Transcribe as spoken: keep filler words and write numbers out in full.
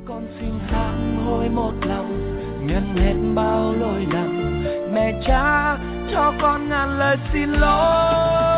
Con xin sám hối một lòng, nhận hết bao lỗi lầm. Mẹ cha cho con ngàn lời xin lỗi.